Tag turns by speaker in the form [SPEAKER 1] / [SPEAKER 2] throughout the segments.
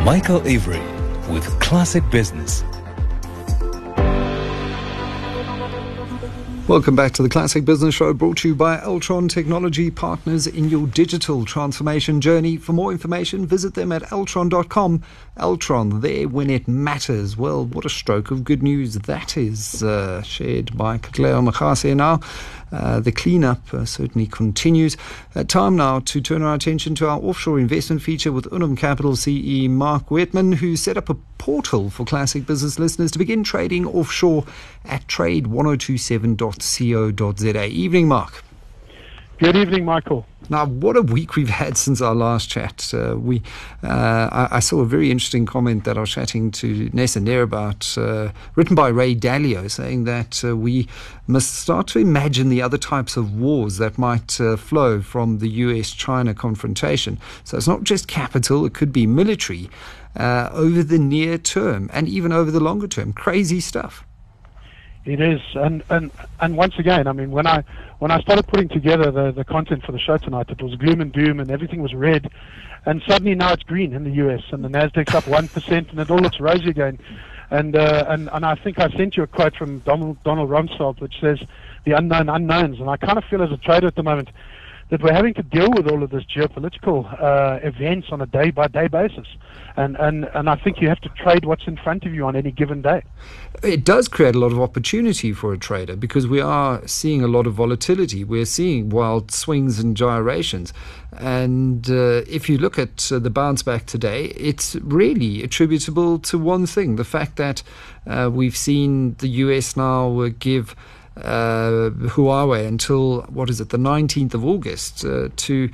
[SPEAKER 1] Michael Avery with Classic Business.
[SPEAKER 2] Welcome back to the Classic Business Show, brought to you by Altron Technology Partners in your digital transformation journey. For more information, visit them at altron.com. Altron, there when it matters. Well, what a stroke of good news that is, shared by Katleo Makase now. The cleanup certainly continues. Time now to turn our attention to our offshore investment feature with Unum Capital CE Mark Wettman, who set up a portal for Classic Business listeners to begin trading offshore at trade1027.co.za. Evening, Mark.
[SPEAKER 3] Good evening, Michael.
[SPEAKER 2] Now, what a week we've had since our last chat. I saw a very interesting comment that I was chatting to Nessa Nair about, written by Ray Dalio, saying that we must start to imagine the other types of wars that might flow from the US-China confrontation. So it's not just capital, it could be military over the near term and even over the longer term. Crazy stuff.
[SPEAKER 3] It is, and once again, I mean, when I started putting together the content for the show tonight, it was gloom and doom, and everything was red, and suddenly now it's green in the US, and the Nasdaq's up 1%, and it all looks rosy again. And I think I sent you a quote from Donald Rumsfeld, which says the unknown unknowns, and I kind of feel as a trader at the moment that we're having to deal with all of this geopolitical events on a day-by-day basis. And I think you have to trade what's in front of you on any given day.
[SPEAKER 2] It does create a lot of opportunity for a trader because we are seeing a lot of volatility. We're seeing wild swings and gyrations. And if you look at the bounce back today, it's really attributable to one thing, the fact that we've seen the US now give Huawei until the 19th of August to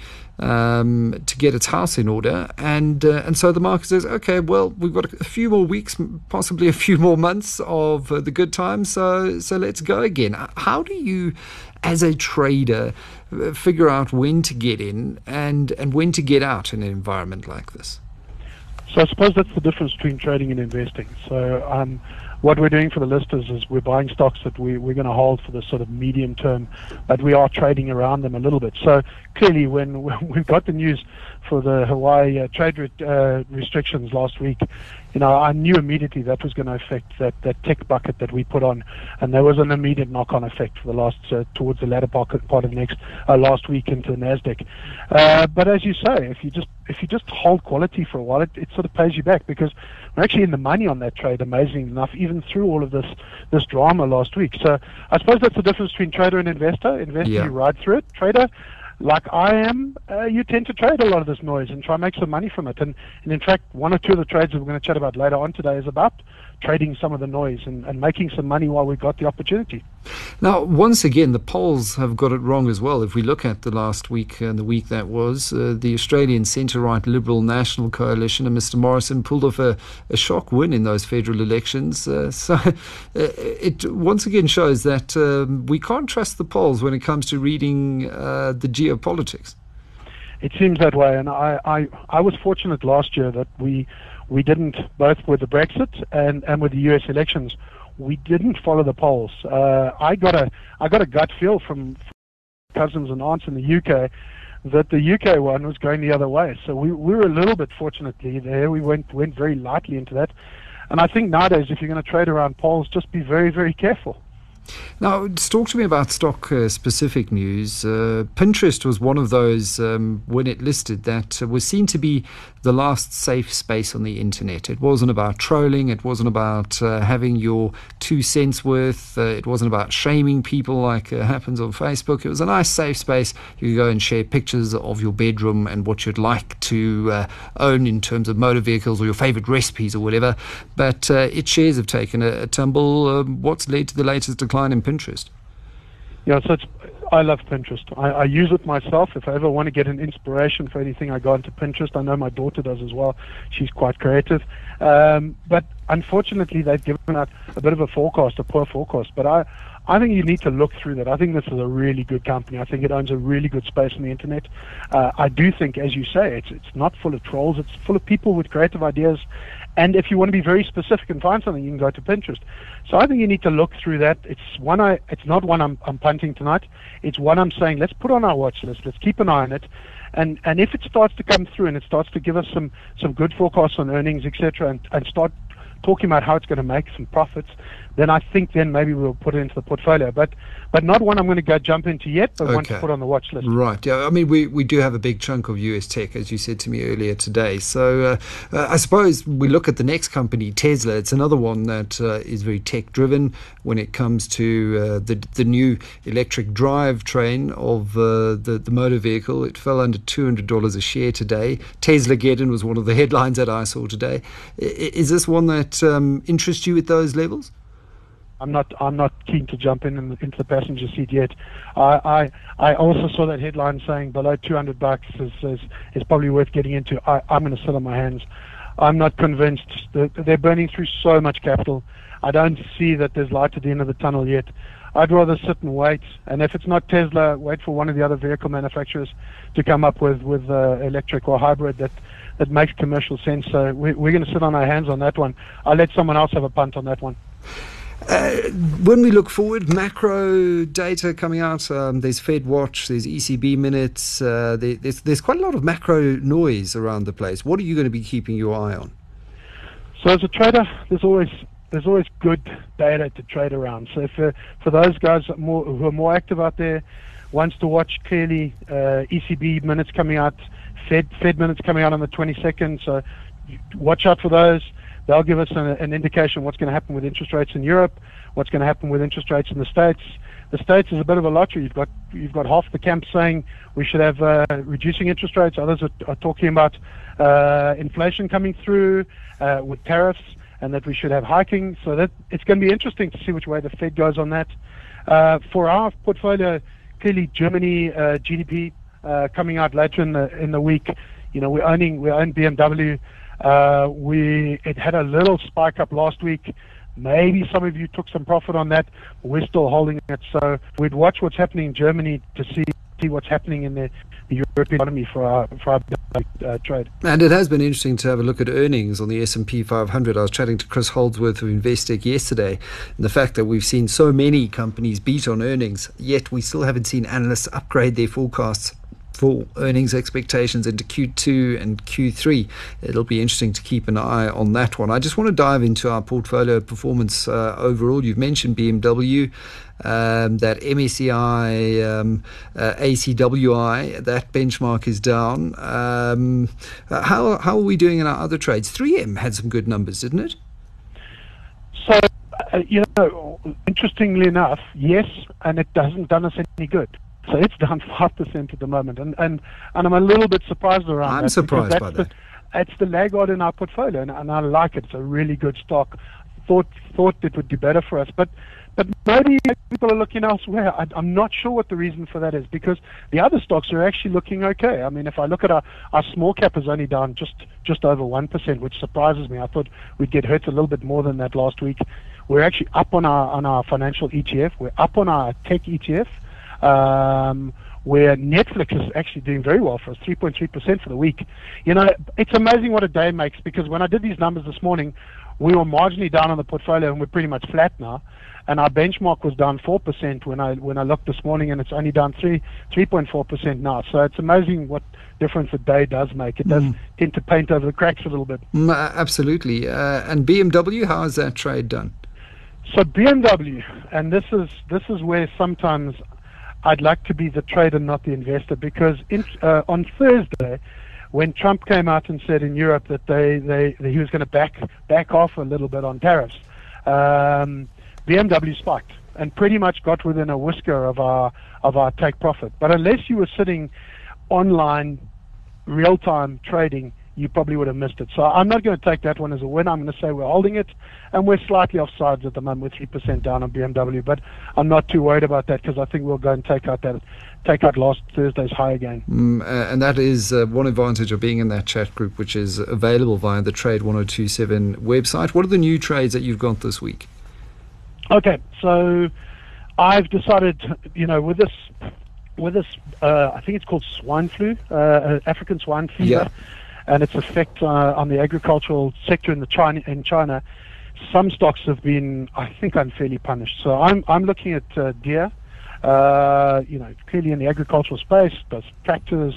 [SPEAKER 2] get its house in order, and so the market says, okay, well, we've got a few more weeks, possibly a few more months of the good times, so let's go again. How do you, as a trader, figure out when to get in and when to get out in an environment like this?
[SPEAKER 3] So I suppose that's the difference between trading and investing. So what we're doing for the listers is we're buying stocks that we're going to hold for the sort of medium term, but we are trading around them a little bit. So clearly when we've got the news for the Hawaii trade restrictions last week, I knew immediately that was going to affect that tech bucket that we put on, and there was an immediate knock-on effect for the last towards the latter part of last week into the Nasdaq. But as you say, if you just hold quality for a while, it sort of pays you back, because we're actually in the money on that trade, amazingly enough, even through all of this drama last week. So I suppose that's the difference between trader and investor. Investor, You ride through it. Trader, like I am, you tend to trade a lot of this noise and try and make some money from it. And in fact, one or two of the trades that we're going to chat about later on today is about trading some of the noise and making some money while we've got the opportunity.
[SPEAKER 2] Now, once again, the polls have got it wrong as well. If we look at the last week and the week that was, the Australian centre-right Liberal National Coalition and Mr Morrison pulled off a shock win in those federal elections. So it once again shows that we can't trust the polls when it comes to reading the geopolitics.
[SPEAKER 3] It seems that way, and I was fortunate last year that we didn't, both with the Brexit and with the US elections, we didn't follow the polls. I got a gut feel from cousins and aunts in the UK that the UK one was going the other way. So we were a little bit fortunately there. We went very lightly into that. And I think nowadays, if you're going to trade around polls, just be very, very careful.
[SPEAKER 2] Now, talk to me about stock-specific news. Pinterest was one of those, when it listed, that was seen to be the last safe space on the internet. It wasn't about trolling. It wasn't about having your 2 cents worth. It wasn't about shaming people like happens on Facebook. It was a nice, safe space. You could go and share pictures of your bedroom and what you'd like to own in terms of motor vehicles or your favorite recipes or whatever. But its shares have taken a tumble. What's led to the latest decline in Pinterest?
[SPEAKER 3] Yeah, so I love Pinterest. I use it myself. If I ever want to get an inspiration for anything, I go into Pinterest. I know my daughter does as well. She's quite creative. But unfortunately, they've given out a bit of a forecast, a poor forecast. But I think you need to look through that. I think this is a really good company. I think it owns a really good space on the internet. I do think, as you say, it's not full of trolls. It's full of people with creative ideas. And if you want to be very specific and find something, you can go to Pinterest. So I think you need to look through that. It's not one I'm punting tonight. It's one I'm saying, let's put on our watch list. Let's keep an eye on it. And if it starts to come through and it starts to give us some good forecasts on earnings, etc., and start talking about how it's going to make some profits, then I think then maybe we'll put it into the portfolio. But not one I'm going to go jump into yet, but one to put on the watch list.
[SPEAKER 2] Right. Yeah. I mean, we do have a big chunk of US tech, as you said to me earlier today. So I suppose we look at the next company, Tesla. It's another one that is very tech driven when it comes to the new electric drive train of the motor vehicle. It fell under $200 a share today. Tesla-geddon was one of the headlines that I saw today. Is this one that interests you at those levels?
[SPEAKER 3] I'm not keen to jump into the passenger seat yet. I also saw that headline saying below $200 is probably worth getting into. I'm going to sit on my hands. I'm not convinced. They're burning through so much capital. I don't see that there's light at the end of the tunnel yet. I'd rather sit and wait. And if it's not Tesla, wait for one of the other vehicle manufacturers to come up with electric or hybrid that makes commercial sense. So we're going to sit on our hands on that one. I'll let someone else have a punt on that one.
[SPEAKER 2] When we look forward, macro data coming out, there's Fed Watch, there's ECB minutes, there's quite a lot of macro noise around the place. What are you going to be keeping your eye on?
[SPEAKER 3] So as a trader, there's always good data to trade around. So for those guys who are more active out there, wants to watch clearly ECB minutes coming out, Fed minutes coming out on the 22nd. So watch out for those. They'll give us an indication of what's going to happen with interest rates in Europe, what's going to happen with interest rates in the States. The States is a bit of a lottery. You've got half the camp saying we should have reducing interest rates. Others are talking about inflation coming through with tariffs, and that we should have hiking. So that it's going to be interesting to see which way the Fed goes on that. For our portfolio, clearly Germany GDP coming out later in the week. You know, we own BMW. It had a little spike up last week. Maybe some of you took some profit on that. We're still holding it. So we'd watch what's happening in Germany to see what's happening in the European economy for our trade.
[SPEAKER 2] And it has been interesting to have a look at earnings on the S&P 500. I was chatting to Chris Holdsworth of Investec yesterday, and the fact that we've seen so many companies beat on earnings, yet we still haven't seen analysts upgrade their forecasts for earnings expectations into Q2 and Q3. It'll be interesting to keep an eye on that one. I just want to dive into our portfolio performance overall. You've mentioned BMW, that MSCI, ACWI, that benchmark is down. How are we doing in our other trades? 3M had some good numbers, didn't it?
[SPEAKER 3] So, interestingly enough, yes, and it hasn't done us any good. So it's down 5% at the moment, and I'm a little bit surprised around that.
[SPEAKER 2] I'm surprised by that.
[SPEAKER 3] It's the laggard in our portfolio, and I like it. It's a really good stock. Thought it would do better for us, but maybe people are looking elsewhere. I'm not sure what the reason for that is, because the other stocks are actually looking okay. I mean, if I look at our small cap is only down just over 1%, which surprises me. I thought we'd get hurt a little bit more than that last week. We're actually up on our financial ETF. We're up on our tech ETF. Where Netflix is actually doing very well for us, 3.3% for the week. You know, it's amazing what a day makes, because when I did these numbers this morning, we were marginally down on the portfolio and we're pretty much flat now. And our benchmark was down 4% when I looked this morning, and it's only down 3.4% now. So it's amazing what difference a day does make. It does tend to paint over the cracks a little bit.
[SPEAKER 2] Absolutely. And BMW, how has that trade done?
[SPEAKER 3] So BMW, and this is where sometimes I'd like to be the trader, not the investor, because on Thursday, when Trump came out and said in Europe that he was going to back off a little bit on tariffs, BMW spiked and pretty much got within a whisker of our take profit. But unless you were sitting online, real-time trading, you probably would have missed it. So I'm not going to take that one as a win. I'm going to say we're holding it, and we're slightly offsides at the moment. We're 3% down on BMW, but I'm not too worried about that, because I think we'll go and take out last Thursday's high again.
[SPEAKER 2] And that is one advantage of being in that chat group, which is available via the Trade 1027 website. What are the new trades that you've got this week? Okay,
[SPEAKER 3] so I've decided, with this, I think it's called swine flu, African swine fever.
[SPEAKER 2] Yeah.
[SPEAKER 3] And its effect on the agricultural sector in China, some stocks have been, I think, unfairly punished. So I'm looking at Deere, clearly in the agricultural space, does tractors,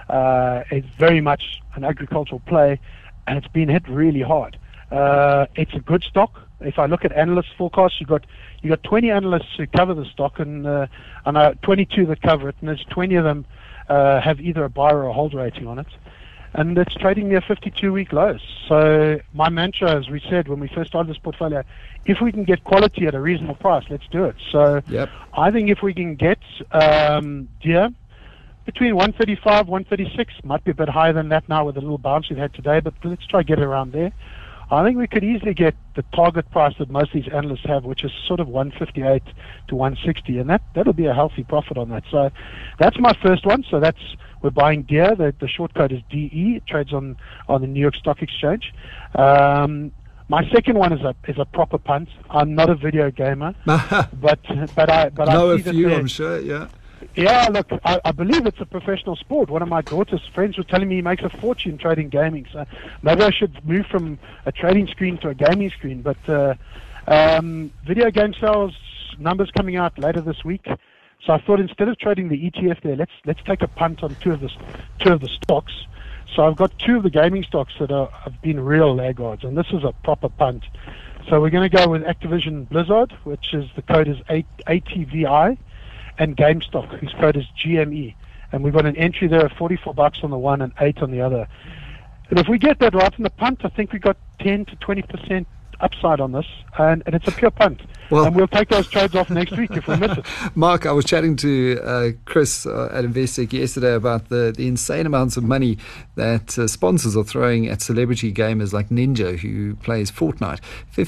[SPEAKER 3] It's very much an agricultural play, and it's been hit really hard. It's a good stock. If I look at analysts' forecasts, you got 20 analysts who cover the stock, and 22 that cover it, and there's 20 of them have either a buy or a hold rating on it, and it's trading near 52-week lows. So my mantra, as we said when we first started this portfolio, if we can get quality at a reasonable price, let's do it. So I think if we can get Deere between 135, 136, might be a bit higher than that now with the little bounce we've had today, but let's try to get it around there. I think we could easily get the target price that most of these analysts have, which is sort of 158 to 160, and that'll be a healthy profit on that. So that's my first one. So we're buying Deere. The short code is DE. It trades on the New York Stock Exchange. My second one is a proper punt. I'm not a video gamer, but I
[SPEAKER 2] know
[SPEAKER 3] see
[SPEAKER 2] a few,
[SPEAKER 3] that
[SPEAKER 2] I'm sure. Yeah.
[SPEAKER 3] Yeah, look, I believe it's a professional sport. One of my daughter's friends was telling me he makes a fortune trading gaming. So maybe I should move from a trading screen to a gaming screen. But video game sales numbers coming out later this week. So I thought instead of trading the ETF there, let's take a punt on two of the stocks. So I've got two of the gaming stocks that have been real laggards, and this is a proper punt. So we're going to go with Activision Blizzard, which is the code is ATVI. And GameStop, whose code is GME. And we've got an entry there of $44 on the one and 8 on the other. And if we get that right in the punt, I think we got 10 to 20% upside on this, and it's a pure punt. Well, and we'll take those trades off next week if we miss it.
[SPEAKER 2] Mark, I was chatting to Chris at Investec yesterday about the insane amounts of money that sponsors are throwing at celebrity gamers like Ninja, who plays Fortnite,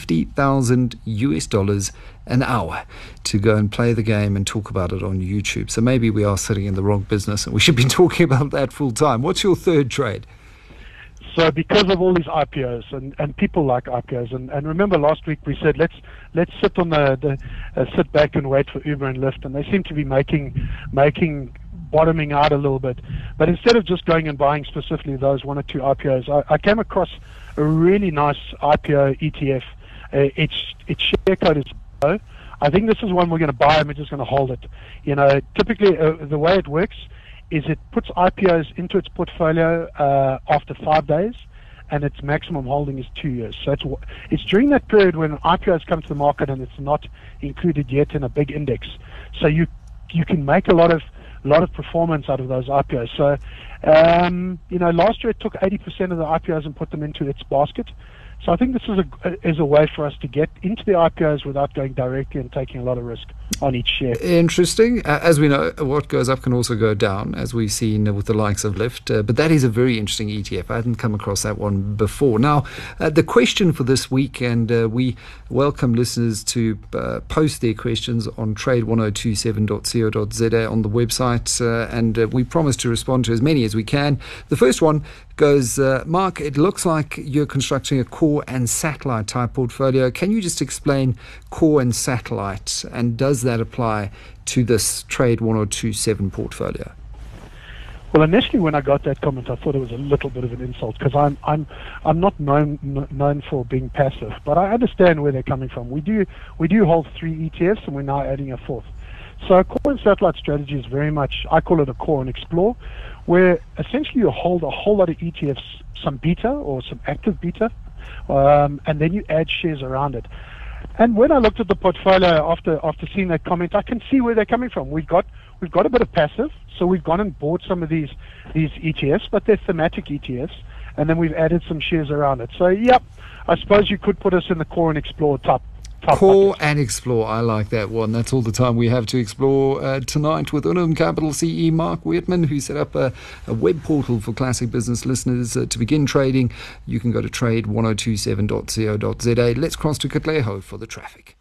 [SPEAKER 2] $50,000 an hour to go and play the game and talk about it on YouTube. So maybe we are sitting in the wrong business, and we should be talking about that full time. What's your third trade?
[SPEAKER 3] So because of all these IPOs and people like IPOs, and remember last week we said let's sit on sit back and wait for Uber and Lyft, and they seem to be making bottoming out a little bit. But instead of just going and buying specifically those one or two IPOs, I came across a really nice IPO ETF. Its share code is low. I think this is one we're going to buy and we're just going to hold it. You know, typically the way it works is it puts IPOs into its portfolio after 5 days, and its maximum holding is 2 years. So it's during that period when IPOs come to the market and it's not included yet in a big index. So you can make a lot of performance out of those IPOs. So last year it took 80% of the IPOs and put them into its basket. So I think this is a way for us to get into the IPOs without going directly and taking a lot of risk on each share.
[SPEAKER 2] Interesting. As we know, what goes up can also go down, as we've seen with the likes of Lyft. But that is a very interesting ETF. I hadn't come across that one before. Now, the question for this week, and we welcome listeners to post their questions on trade1027.co.za on the website, and we promise to respond to as many as we can. The first one goes, Mark, it looks like you're constructing a core and satellite type portfolio. Can you just explain core and satellite, and does that apply to this Trade 1027 portfolio?
[SPEAKER 3] Well, initially when I got that comment, I thought it was a little bit of an insult, because I'm not known for being passive, but I understand where they're coming from. We do hold 3 ETFs, and we're now adding a 4th. So a core and satellite strategy is very much, I call it a core and explore, where essentially you hold a whole lot of ETFs, some beta or some active beta, and then you add shares around it. And when I looked at the portfolio after seeing that comment, I can see where they're coming from. We've got a bit of passive, so we've gone and bought some of these ETFs, but they're thematic ETFs, and then we've added some shares around it. So, yep, I suppose you could put us in the core and explore top
[SPEAKER 2] Core
[SPEAKER 3] bucket.
[SPEAKER 2] and explore. I like that one. That's all the time we have to explore tonight with Unum Capital CE Mark Whitman, who set up a web portal for classic business listeners to begin trading. You can go to trade1027.co.za. Let's cross to Katleho for the traffic.